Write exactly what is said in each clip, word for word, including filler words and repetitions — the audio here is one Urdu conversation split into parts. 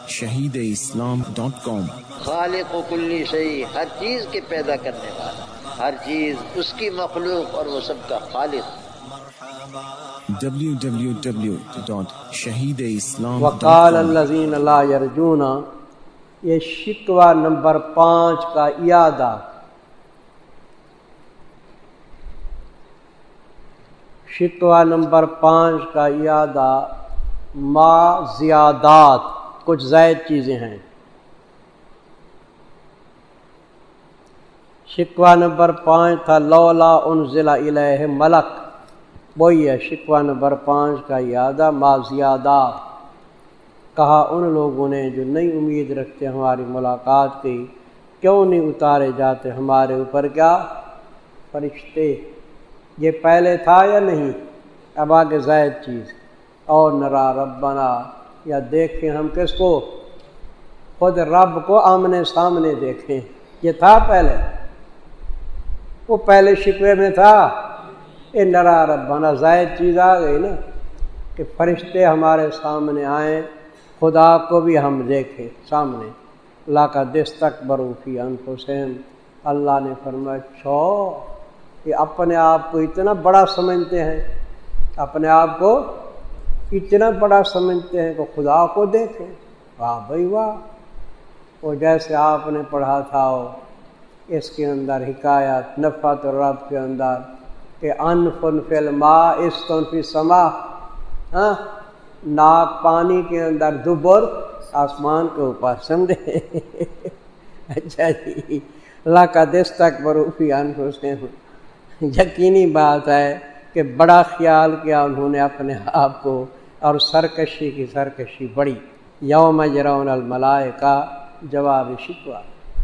شہید اسلام ڈاٹ کام۔ خالق و کلی شیء، ہر چیز کے پیدا کرنے والا، ہر چیز اس کی مخلوق اور وہ سب کا خالق۔ ڈبلیو ڈبلیو ڈبلیو ڈاٹ شہید اسلام ڈاٹ کام۔ وقال الذین لا یرجون، یہ شکوہ نمبر پانچ کا اعادہ۔ شکوہ نمبر پانچ کا اعادہ، ما زیادات، کچھ زائد چیزیں ہیں۔ شکوہ نمبر پانچ تھا لولا انزل الیہ ملک، وہی ہے شکوہ نمبر پانچ کا اعادہ، ما زیادات۔ کہا ان لوگوں نے جو نہیں امید رکھتے ہماری ملاقات کی، کیوں نہیں اتارے جاتے ہمارے اوپر کیا فرشتے؟ یہ پہلے تھا یا نہیں؟ اب آگے زائد چیز، اور نرا ربنا، یا دیکھیں ہم کس کو؟ خود رب کو آمنے سامنے دیکھیں۔ یہ تھا پہلے؟ وہ پہلے شکوے میں تھا؟ اے نرا ربنا، زائد چیز آ گئی نا، کہ فرشتے ہمارے سامنے آئیں، خدا کو بھی ہم دیکھیں سامنے۔ لقد استکبروا فی انفسہم، اللہ نے فرمایا چھو یہ اپنے آپ کو اتنا بڑا سمجھتے ہیں، اپنے آپ کو اتنا بڑا سمجھتے ہیں کہ خدا کو دیکھیں۔ واہ بھائی واہ! وہ جیسے آپ نے پڑھا تھا وہ اس کے اندر حکایت نفحۃ الرب کے اندر کہ انفن فی الماء استن فی السماء، ہاں ناک پانی کے اندر، دبر آسمان کے اوپر، سمجھے؟ اچھا جی، لقد استکبروا فی انفسہم، یقینی بات ہے کہ بڑا خیال کیا انہوں نے اپنے آپ کو، اور سرکشی کی سرکشی بڑی۔ یوم یرون الملائکہ، جواب شکوہ۔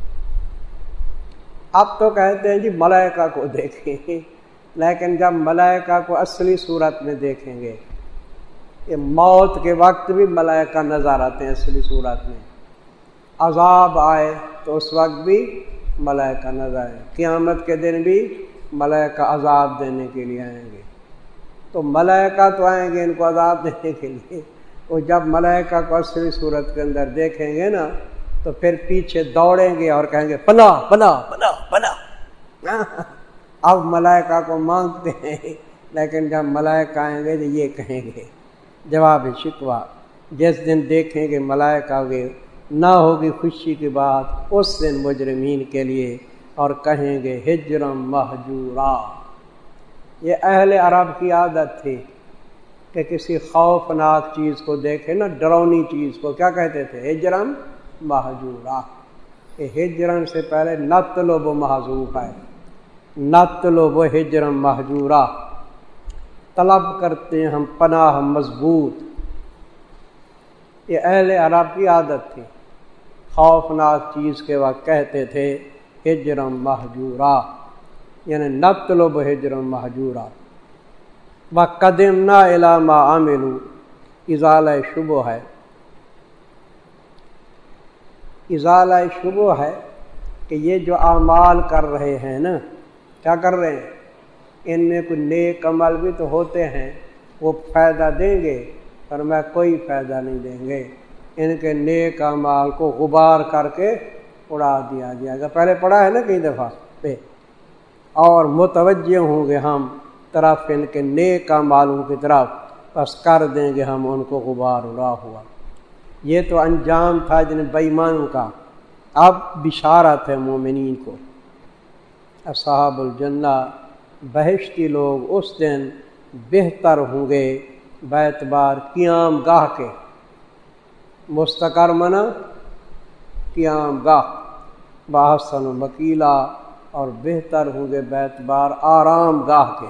اب تو کہتے ہیں جی ملائکہ کو دیکھیں، لیکن جب ملائکہ کو اصلی صورت میں دیکھیں گے، یہ موت کے وقت بھی ملائکہ نظر آتے ہیں اصلی صورت میں، عذاب آئے تو اس وقت بھی ملائکہ نظر آئے، قیامت کے دن بھی ملائکہ عذاب دینے کے لیے آئیں گے۔ تو ملائکہ تو آئیں گے ان کو عذاب دینے کے لیے، وہ جب ملائکہ کو اصلی صورت کے اندر دیکھیں گے نا تو پھر پیچھے دوڑیں گے اور کہیں گے پناہ پناہ پناہ پناہ۔ اب ملائکہ کو مانگتے ہیں، لیکن جب ملائکہ آئیں گے تو یہ کہیں گے، جواب شکوہ، جس دن دیکھیں گے ملائکہ گے نہ ہوگی خوشی کی بات اس دن مجرمین کے لیے، اور کہیں گے ہجرم مہجورا۔ یہ اہل عرب کی عادت تھی کہ کسی خوفناک چیز کو دیکھے نا، ڈرونی چیز کو، کیا کہتے تھے؟ ہجرم مہجورا۔ یہ ہجرن سے پہلے نطلب و محذوف ہے، نطلب و ہجرم مہجورا، طلب کرتے ہیں ہم پناہ مضبوط۔ یہ اہل عرب کی عادت تھی، خوفناک چیز کے وقت کہتے تھے ہجرم مہجورا، یعنی نطلب ہجرم مہجورا۔ وقدمنا الی ما عملوا، ازالہ شبہ ہے، ازالہ شبہ ہے کہ یہ جو اعمال کر رہے ہیں نا، کیا کر رہے ہیں؟ ان میں کوئی نیک عمل بھی تو ہوتے ہیں، وہ فائدہ دیں گے، پر میں کوئی فائدہ نہیں دیں گے، ان کے نیک اعمال کو غبار کر کے اڑا دیا جائے گا۔ پہلے پڑھا ہے نا کئی دفعہ پہ، اور متوجہ ہوں گے ہم طرف ان کے نیک اعمالوں کی طرف، بس کر دیں گے ہم ان کو غبار اڑا ہوا۔ یہ تو انجام تھا جن بے ایمانوں کا، اب بشارت ہے مومنین کو۔ اصحاب الجنہ، بہشتی لوگ اس دن بہتر ہوں گے باعتبار قیام گاہ کے، مستقر منا قیام گاہ، باحسن و مکیلا، اور بہتر ہوں گے باعتبار آرام گاہ کے۔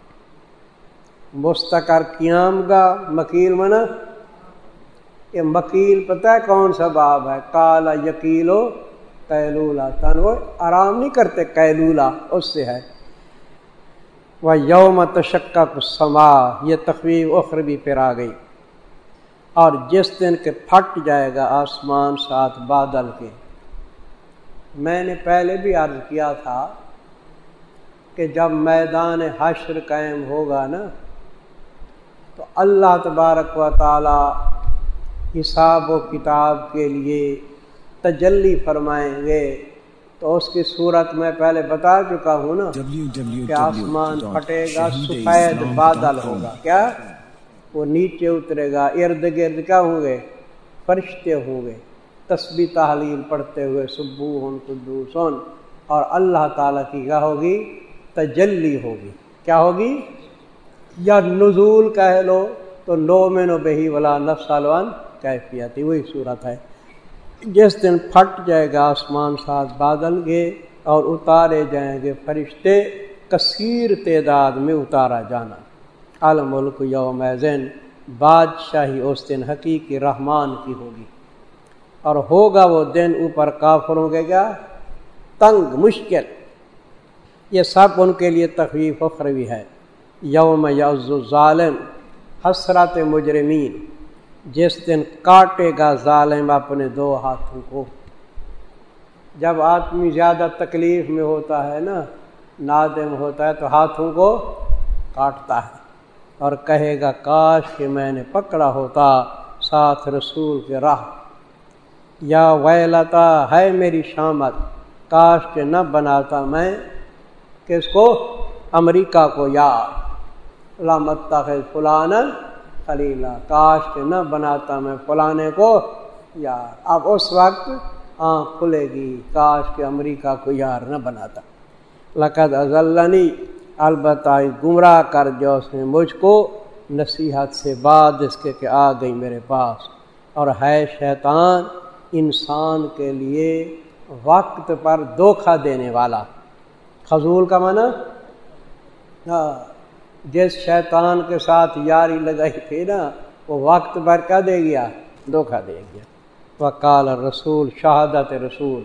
مستقر قیام گاہ، مکیل منا، یہ مکیل پتہ ہے کون سا باب ہے؟ کالا یکیلو قیلولہ، تن وہ آرام نہیں کرتے، قیلولہ اس سے ہے۔ وَيَوْمَ تَشَقَّقُ السَّمَاءُ، یہ تخویف اخروی پھر آ گئی، اور جس دن کے پھٹ جائے گا آسمان ساتھ بادل کے۔ میں نے پہلے بھی عرض کیا تھا کہ جب میدان حشر قائم ہوگا نا، تو اللہ تبارک و تعالی حساب و کتاب کے لیے تجلی فرمائیں گے، تو اس کی صورت میں پہلے بتا چکا ہوں نا کہ آسمان پھٹے گا، سفید بادل ہوگا، کیا وہ نیچے اترے گا، ارد گرد کیا ہوں گے؟ فرشتے ہوں گے تسبیح تحلیل پڑھتے ہوئے، سبوح قدوس، اور اللہ تعالیٰ کی کیا ہوگی؟ تجلی ہوگی۔ کیا ہوگی؟ یا نزول کہہ لو تو نؤمن بہ ولا نسأل عن کیفیت، وہی صورت ہے۔ جس دن پھٹ جائے گا آسمان ساتھ بادل کے اور اتارے جائیں گے فرشتے، کثیر تعداد میں اتارا جانا۔ الملک یومئذ، بادشاہی اس دن حقیقی رحمان کی ہوگی، اور ہوگا وہ دن اوپر کافروں کے کیا؟ تنگ، مشکل۔ یہ سب ان کے لیے تخفیف اخروی ہے۔ یوم یعض الظالم، حسرت مجرمین، جس دن کاٹے گا ظالم اپنے دو ہاتھوں کو۔ جب آدمی زیادہ تکلیف میں ہوتا ہے نا، نادم ہوتا ہے، تو ہاتھوں کو کاٹتا ہے اور کہے گا کاش کہ میں نے پکڑا ہوتا ساتھ رسول کے راہ، یا ویلتا، ہے میری شامت، کاش کہ نہ بناتا میں کس کو؟ امریکہ کو یار، لا متخذ فلانا خلیلا، کاش کہ نہ بناتا میں فلانے کو یار۔ اب اس وقت آنکھ کھلے گی، کاش کہ امریکہ کو یار نہ بناتا۔ لقد اضلنی، البتہ گمراہ کر جو اس نے مجھ کو نصیحت سے بعد اس کے کہ آ گئی میرے پاس، اور ہے شیطان انسان کے لیے وقت پر دھوکہ دینے والا۔ خذول کا معنی، ہاں، جس شیطان کے ساتھ یاری لگائی تھی نا، وہ وقت پر کیا دے گیا؟ دھوکہ دے گیا۔ وقال الرسول، شہادت رسول،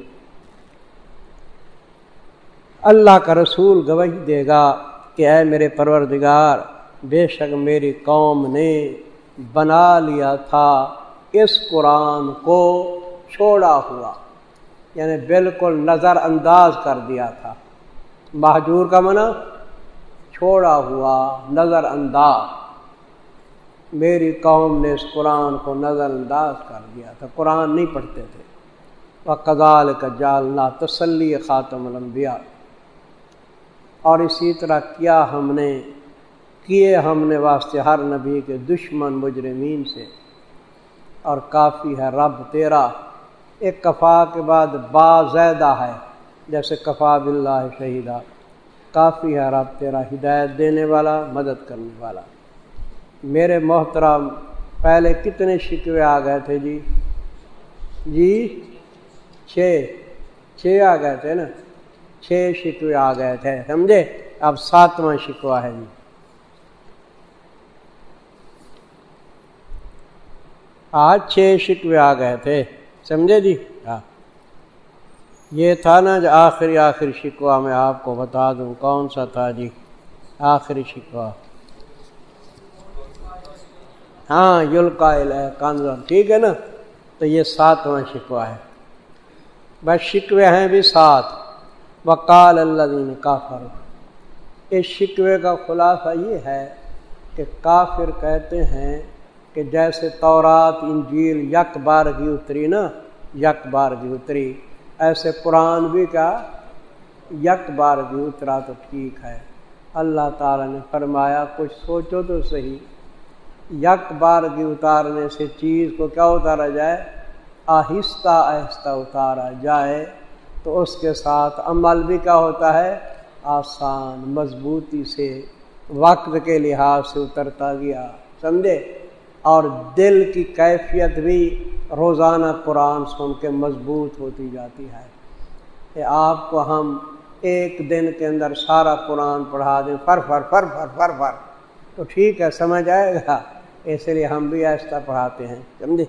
اللہ کا رسول گواہی دے گا کہ اے میرے پروردگار، بے شک میری قوم نے بنا لیا تھا اس قرآن کو چھوڑا ہوا، یعنی بالکل نظر انداز کر دیا تھا۔ مہجور کا معنی چھوڑا ہوا، نظر انداز۔ میری قوم نے اس قرآن کو نظر انداز کر دیا تھا، قرآن نہیں پڑھتے تھے۔ وَكَذَلِكَ جَعَلْنَا، تسلی خاتم الانبیاء، اور اسی طرح کیا ہم نے کیے ہم نے واسطے ہر نبی کے دشمن مجرمین سے، اور کافی ہے رب تیرا۔ ایک کفا کے بعد با زیادہ ہے، جیسے کفا باللہ شہیدہ، کافی ہے رب تیرا ہدایت دینے والا، مدد کرنے والا۔ میرے محترم، پہلے کتنے شکوے آ گئے تھے جی؟ جی چھ چھ آ گئے تھے نا، چھ شکوے آ گئے تھے، سمجھے؟ اب ساتواں شکوہ ہے جی۔ آج چھ شکوے آ گئے تھے، سمجھے جی؟ ہاں، یہ تھا نا جو آخری آخری شکوہ میں آپ کو بتا دوں کون سا تھا جی؟ آخری شکوہ، ہاں، یلقا الیہ کنز، ٹھیک ہے نا؟ تو یہ ساتواں شکوہ ہے، بس شکوے ہیں بھی سات۔ وقال الذین کافروا، اس شکوے کا خلاصہ یہ ہے کہ کافر کہتے ہیں کہ جیسے تورات انجیل یک بار کی اتری نا، یک بار کی اتری، ایسے قرآن بھی کیا یک بار کی اترا تو ٹھیک ہے۔ اللہ تعالیٰ نے فرمایا کچھ سوچو تو صحیح، یک بار کی اتارنے سے چیز کو کیا اتارا جائے؟ آہستہ آہستہ اتارا جائے، تو اس کے ساتھ عمل بھی کیا ہوتا ہے؟ آسان، مضبوطی سے، وقت کے لحاظ سے اترتا گیا، سمجھے؟ اور دل کی کیفیت بھی روزانہ قرآن سن کے مضبوط ہوتی جاتی ہے۔ کہ آپ کو ہم ایک دن کے اندر سارا قرآن پڑھا دیں، فر فر فر فر فر فر تو ٹھیک ہے، سمجھ آئے گا، اس لیے ہم بھی ایسا پڑھاتے ہیں، سمجھے؟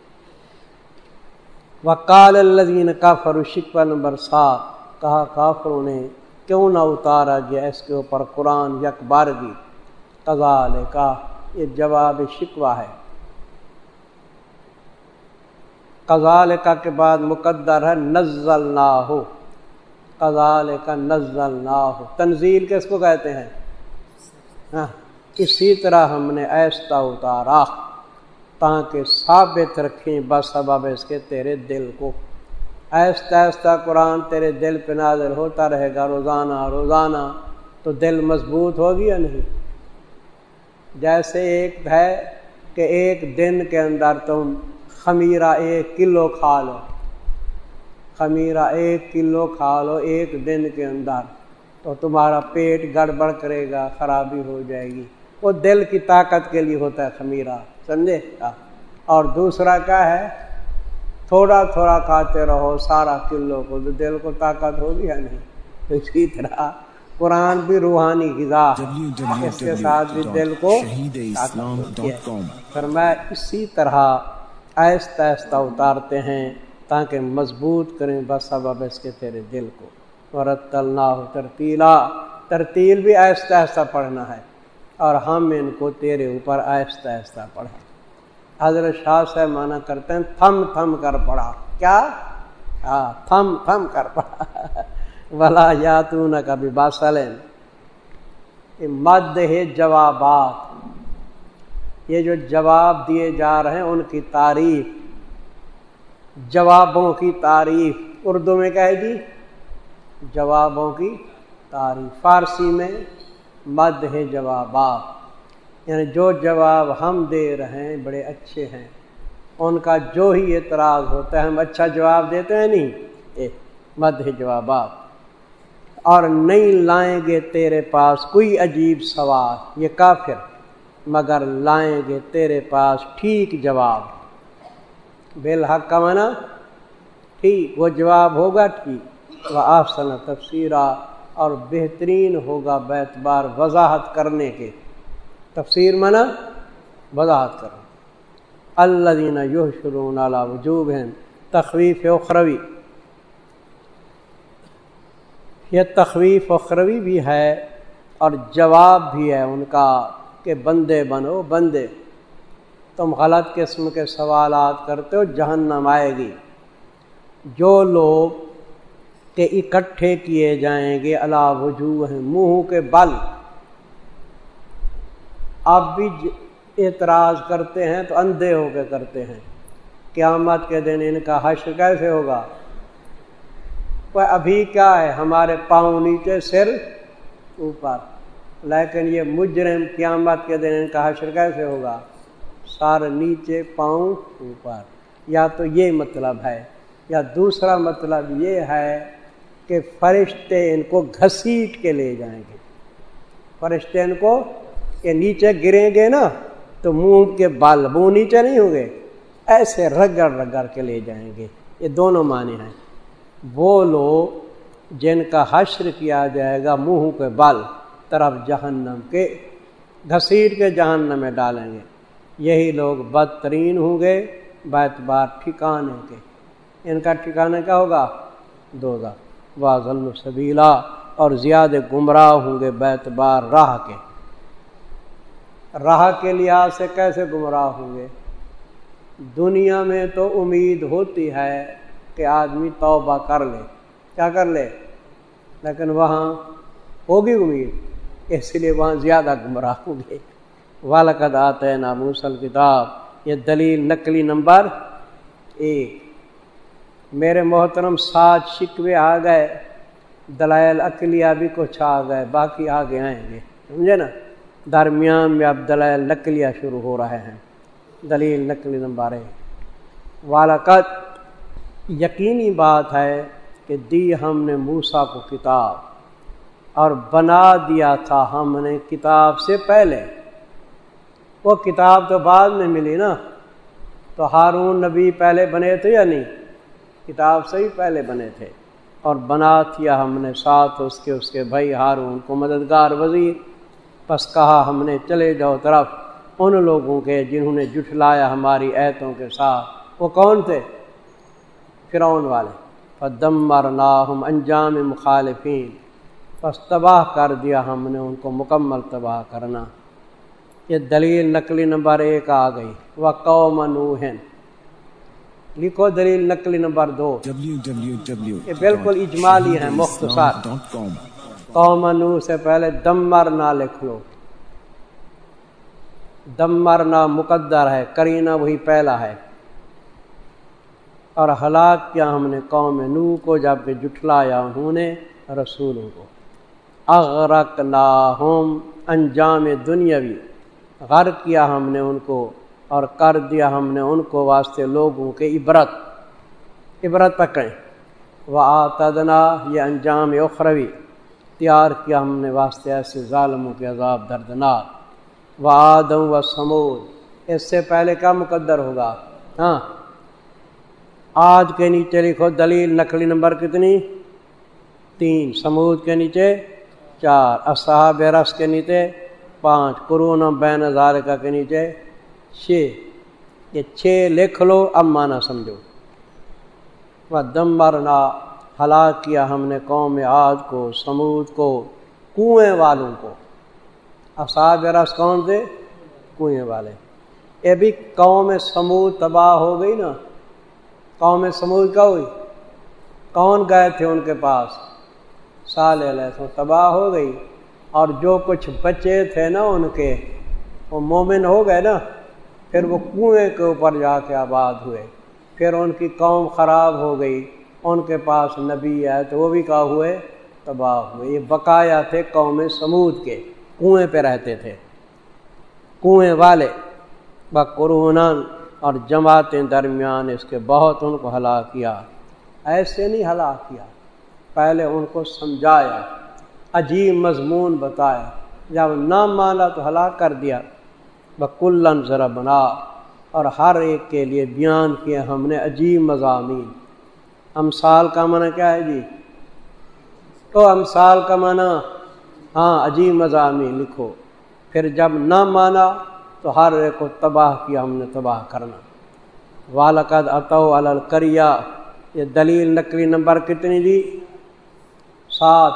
وقال الذین کفروا، شکوہ نمبر سات، کہا کافروں نے کیوں نہ اتارا گیا اس کے اوپر قرآن یک بارگی۔ کذالک، یہ جواب شکوہ ہے۔ کذالک کے بعد مقدر ہے نزلناہ، کذالک نزلناہ، تنزیل کس کو کہتے ہیں؟ ہاں، اسی طرح ہم نے ایسا اتارا۔ تاکہ ثابت رکھیں بس سبب اس کے تیرے دل کو. آہستہ آہستہ قرآن تیرے دل پہ نازل ہوتا رہے گا روزانہ روزانہ تو دل مضبوط ہوگی یا نہیں؟ جیسے ایک ہے کہ ایک دن کے اندر تم خمیرہ ایک کلو کھا لو، خمیرہ ایک کلو کھا لو ایک دن کے اندر تو تمہارا پیٹ گڑبڑ کرے گا، خرابی ہو جائے گی. وہ دل کی طاقت کے لیے ہوتا ہے خمیرہ، سمجھے؟ اور دوسرا کیا ہے؟ تھوڑا تھوڑا کھاتے رہو سارا کلو کو تو دل کو طاقت ہوگی یا نہیں؟ اسی طرح قرآن بھی روحانی غذا، اس کے ساتھ بھی دل کو طاقت ہوتی ہے. فرمایا اسی طرح آہستہ آہستہ اتارتے ہیں تاکہ مضبوط کریں بس سبب اس کے تیرے دل کو. ورتلناہ ترتیلا، ترتیل بھی آہستہ آہستہ پڑھنا ہے اور ہم ان کو تیرے اوپر آہستہ آہستہ پڑھیں. حضرت شاہ صاحب مانا کرتے ہیں تھم تھم کر پڑھا. کیا؟ ہاں تھم تھم کر پڑھا. ولا یاتونک بمثل، مد ہے جوابات، یہ جو جواب دیے جا رہے ہیں ان کی تعریف، جوابوں کی تعریف. اردو میں کیا ہے جی؟ جوابوں کی تعریف. فارسی میں مد ہے جوابات، یعنی جو جواب ہم دے رہے ہیں بڑے اچھے ہیں، ان کا جو ہی اعتراض ہوتا ہے ہم اچھا جواب دیتے ہیں نہیں. اے مد ہے جوابات. اور نہیں لائیں گے تیرے پاس کوئی عجیب سوال، یہ کافر، مگر لائیں گے تیرے پاس ٹھیک جواب. بالحق کا معنی ٹھیک، وہ جواب ہوگا ٹھیک. وَأَحْسَنَ تفسیرا، اور بہترین ہوگا باعتبار وضاحت کرنے کے. تفسیر معنی وضاحت کرو. الذین یحشرون علی وجوہہم، تخویف اخروی. یہ تخویف اخروی بھی ہے اور جواب بھی ہے ان کا کہ بندے بنو بندے، تم غلط قسم کے سوالات کرتے ہو، جہنم آئے گی. جو لوگ کہ اکٹھے کیے جائیں گے علی وجوہ، منہ کے بل. آپ بھی اعتراض کرتے ہیں تو اندھے ہو کے کرتے ہیں. قیامت کے دن ان کا حشر کیسے ہوگا؟ ابھی کیا ہے، ہمارے پاؤں نیچے سر اوپر، لیکن یہ مجرم قیامت کے دن ان کا حشر کیسے ہوگا؟ سارے نیچے پاؤں اوپر. یا تو یہ مطلب ہے، یا دوسرا مطلب یہ ہے کہ فرشتے ان کو گھسیٹ کے لے جائیں گے. فرشتے ان کو کہ نیچے گریں گے نا تو منہ کے بال، منہ نیچے نہیں ہوں گے، ایسے رگڑ رگڑ کے لے جائیں گے. یہ دونوں معنی ہیں. وہ لوگ جن کا حشر کیا جائے گا منہ کے بل طرف جہنم کے، گھسیٹ کے جہنم میں ڈالیں گے، یہی لوگ بدترین ہوں گے باعتبار ٹھکانے کے. ان کا ٹھکانہ کیا ہوگا؟ دوزخ. واضل سبیلا، اور زیادہ گمراہ ہوں گے باعتبار راہ کے. راہ کے لحاظ سے کیسے گمراہ ہوں گے؟ دنیا میں تو امید ہوتی ہے کہ آدمی توبہ کر لے، کیا کر لے، لیکن وہاں ہوگی امید، اس لیے وہاں زیادہ گمراہ ہوں گے. وَلَقَدْ آتَيْنَا مُوسَى الْكِتَابَ، یہ دلیل نقلی نمبر ایک. میرے محترم سات شکوے آ گئے، دلائل عقلیہ بھی کچھ آ گئے، باقی آگے آئیں گے، سمجھے نا. درمیان میں اب دلائل نقلیہ شروع ہو رہے ہیں. دلیل نقلی نمبر ایک. وَلَقَدْ، یقینی بات ہے کہ دی ہم نے موسیٰ کو کتاب، اور بنا دیا تھا ہم نے کتاب سے پہلے. وہ کتاب تو بعد میں ملی نا، تو ہارون نبی پہلے بنے تھے یا نہیں؟ کتاب سے ہی پہلے بنے تھے. اور بنا دیا ہم نے ساتھ اس کے اس کے بھائی ہارون کو مددگار وزیر. پس کہا ہم نے چلے جاؤ طرف ان لوگوں کے جنہوں نے جھٹلایا ہماری آیتوں کے ساتھ. وہ کون تھے؟ فرعون والے. فدمرناہم، انجام مخالفین، پس تباہ کر دیا ہم نے ان کو، مکمل تباہ کرنا. یہ دلیل نقلی نمبر ایک آ گئی. وقوم نوح، لکھو دلیل نقلی نمبر دو. یہ بالکل اجمالی ہے، مختصر. قوم نوح سے پہلے دمرنا لکھ لو. دمرنا مقدر ہے، کرینہ وہی پہلا ہے۔ اور ہلاک کیا ہم نے قوم نوح کو جب کہ جھٹلایا انہوں نے رسولوں کو۔ اغرقناہم، انجام دنیاوی، غرق کیا ہم نے ان کو اور کر دیا ہم نے ان کو واسطے لوگوں کے عبرت، عبرت پکڑیں۔ وَآتَدْنَا، یہ انجام اخروی، تیار کیا ہم نے واسطے ایسے ظالموں کے عذاب دردناک۔ وَعَادٌ وَثَمُودَ، اس سے پہلے کیا مقدر ہوگا؟ ہاں، عاد کے نیچے لکھو دلیل نقلی نمبر کتنی؟ تین۔ سمود کے نیچے چار۔ اصحاب رس کے نیچے پانچ۔ قرون بین ذالک کے نیچے چھ۔ یہ چھ لکھ لو، اب معنی سمجھو۔ وَدَمَّرْنَا، ہلاک کیا ہم نے قوم عاد کو، سمود کو، کنویں والوں کو۔ اصحاب رس کون تھے؟ کنویں والے۔ یہ بھی قوم سمود تباہ ہو گئی نا۔ قوم سمود کیا ہوئی؟ کون گئے تھے ان کے پاس؟ صالح علیہ السلام، تباہ ہو گئی۔ اور جو کچھ بچے تھے نا ان کے، وہ مومن ہو گئے نا، پھر وہ کنویں کے اوپر جا کے آباد ہوئے۔ پھر ان کی قوم خراب ہو گئی، ان کے پاس نبی آئے تو وہ بھی کہا ہوئے تباہ ہوئے۔ یہ بقایا تھے قوم سمود کے، کنویں پہ رہتے تھے، کنویں والے۔ بقرونن، اور جماعتیں درمیان اس کے بہت ان کو ہلاک کیا۔ ایسے نہیں ہلاک کیا، پہلے ان کو سمجھایا، عجیب مضمون بتایا، جب نہ مانا تو ہلاک کر دیا۔ بکلن ضربنا، اور ہر ایک کے لیے بیان کیا ہم نے عجیب مضامین۔ امثال کا معنی کیا ہے جی؟ تو امثال کا معنی ہاں عجیب مضامین لکھو۔ پھر جب نہ مانا تو ہر ایک کو تباہ کیا ہم نے، تباہ کرنا۔ وَلَقَدْ أَتَوْا عَلَى الْقَرْيَةِ، یہ دلیل نقلی نمبر کتنی دی؟ سات۔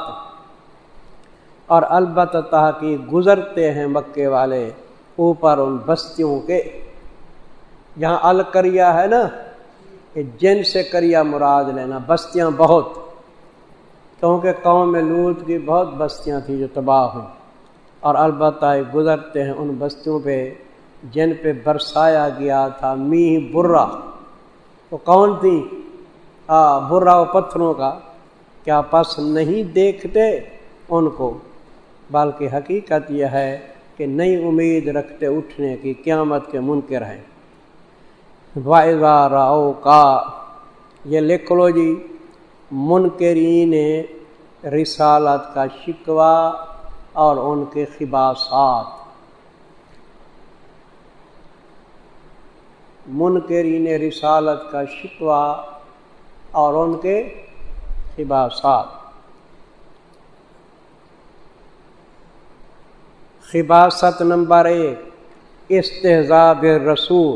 اور البتہ تحقیق گزرتے ہیں مکے والے اوپر ان بستیوں کے، جہاں القریہ ہے نا، کہ جن سے قریہ مراد لینا، بستیاں بہت، کیونکہ قوم لوط کی بہت بستیاں تھیں جو تباہ ہوئیں۔ اور البتہ گزرتے ہیں ان بستیوں پہ جن پہ برسایا گیا تھا میہ برا۔ تو کون تھی؟ ہاں، برا و پتھروں کا۔ کیا پس نہیں دیکھتے ان کو؟ بلکہ حقیقت یہ ہے کہ نئی امید رکھتے اٹھنے کی، قیامت کے منکر ہیں۔ وَإِذَا رَأَوْكَ، یہ لکھ لو جی، منکرین رسالت کا شکوہ اور ان کے خباثات۔ منکرین رسالت کا شکوہ اور ان کے خباثات۔ خباثت نمبر ایک، استہزاء بالرسول،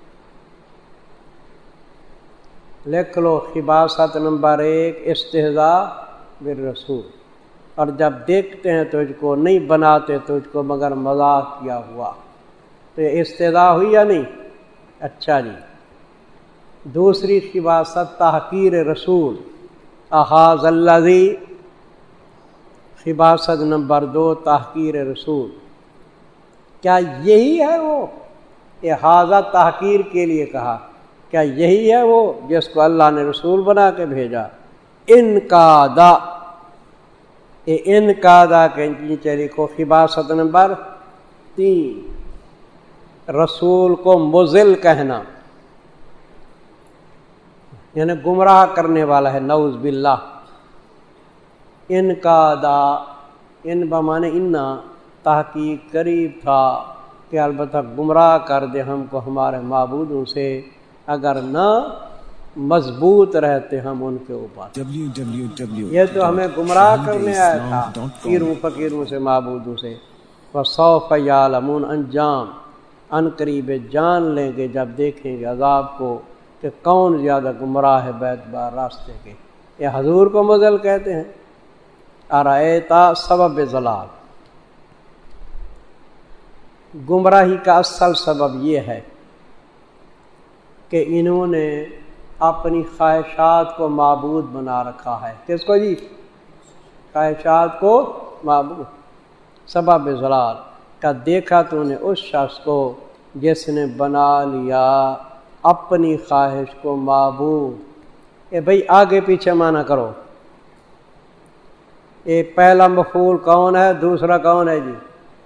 لکھ لو خباثت نمبر ایک، استہزاء بالرسول۔ اور جب دیکھتے ہیں تجھ کو نہیں بناتے تجھ کو مگر مذاق کیا ہوا، تو یہ استہزاء ہوئی یا نہیں؟ اچھا جی، دوسری خباثت تحقیر رسول، احاذ الذی، خباثت نمبر دو تحقیر رسول۔ کیا یہی ہے وہ؟ احاذہ تحقیر کے لیے کہا، کیا یہی ہے وہ جس کو اللہ نے رسول بنا کے بھیجا؟ ان کا دا، یہ ان کا دا کے نیچے لکھو خباثت نمبر تین، رسول کو مضل کہنا، یعنی گمراہ کرنے والا ہے، نعوذ باللہ۔ ان کا دا، ان بمانے انا، تحقیق قریب تھا کہ البتہ گمراہ کر دے ہم کو ہمارے معبودوں سے، اگر نہ مضبوط رہتے ہم ان کے اوپر۔ یہ تو ہمیں گمراہ کرنے آیا تھا پیروں فقیروں سے، معبودوں سے۔ وَسَوْفَ يَعْلَمُونَ، انجام ان قریب جان لیں گے جب دیکھیں گے عذاب کو کہ کون زیادہ گمراہ ہے بیت بار راستے کے۔ یہ حضور کو مضل کہتے ہیں۔ ارائیتا سبب ضلال، گمراہی کا اصل سبب یہ ہے کہ انہوں نے اپنی خواہشات کو معبود بنا رکھا ہے۔ کس کو جی؟ خواہشات کو معبود، سبب ضلال۔ کا دیکھا تو نے اس شخص کو جس نے بنا لیا اپنی خواہش کو معبود. اے بھئی آگے پیچھے مانا کرو. یہ پہلا مفعول کون ہے, دوسرا کون ہے جی؟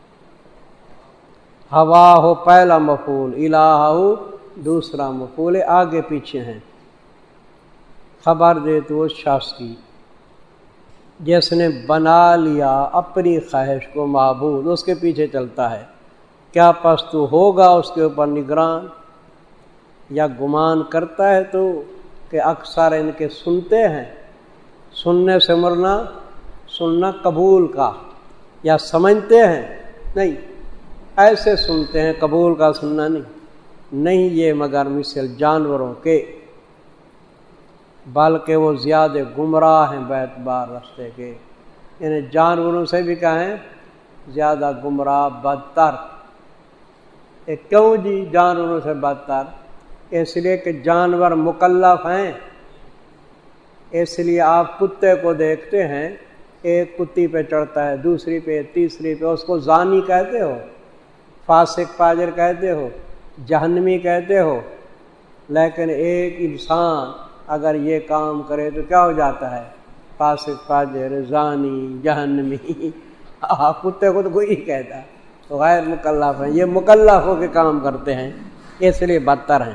ہوا ہو پہلا مفعول, الہ ہو دوسرا مفعول, آگے پیچھے ہیں. خبر دے تو اس شخص کی جس نے بنا لیا اپنی خواہش کو معبود, اس کے پیچھے چلتا ہے. کیا پس تو ہوگا اس کے اوپر نگران, یا گمان کرتا ہے تو کہ اکثر ان کے سنتے ہیں. سننے سے مرنا سننا قبول کا, یا سمجھتے ہیں نہیں, ایسے سنتے ہیں, قبول کا سننا نہیں. نہیں یہ مگر مثل جانوروں کے, بلکہ وہ زیادہ گمراہ ہیں بیت بار رستے کے. یعنی جانوروں سے بھی کہیں زیادہ گمراہ بدتر. یہ کیوں جی جانوروں سے بدتر؟ اس لیے کہ جانور مکلف ہیں. اس لیے آپ کتے کو دیکھتے ہیں, ایک کتی پہ چڑھتا ہے, دوسری پہ, تیسری پہ, اس کو زانی کہتے ہو, فاسق فاجر کہتے ہو, جہنمی کہتے ہو. لیکن ایک انسان اگر یہ کام کرے تو کیا ہو جاتا ہے؟ فاسق فاجر, زانی, جہنمی. کتے کو تو کوئی نہیں کہتا, تو غیر مکلف ہیں. یہ مکلف ہو کے کام کرتے ہیں, اس لیے بدتر ہیں.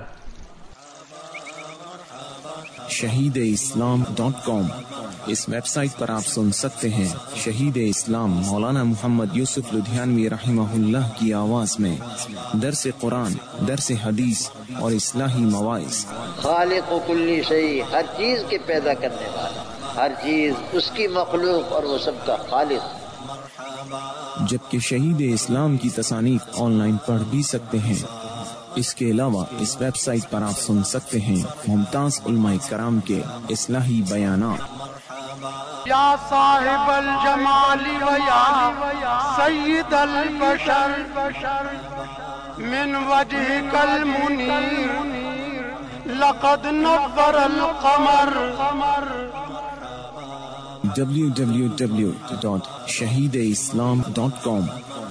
شہید اسلام ڈاٹ کام اس ویب سائٹ پر آپ سن سکتے ہیں شہید اسلام مولانا محمد یوسف لدھیانوی رحمہ اللہ کی آواز میں درس قرآن, درس حدیث اور اصلاحی مواعظ. خالق و کلی شیء, ہر چیز کے پیدا کرنے والا, ہر چیز اس کی مخلوق اور وہ سب کا خالق. جبکہ شہید اسلام کی تصانیف آن لائن پڑھ بھی سکتے ہیں. اس کے علاوہ اس ویب سائٹ پر آپ سن سکتے ہیں ممتاز علماء کرام کے اصلاحی بیانات. یا صاحب الجمال و یا سید البشر من وجهك المنیر لقد نور القمر. ڈبلیو ڈبلیو ڈبلیو ڈاٹ شہید اسلام ڈاٹ کام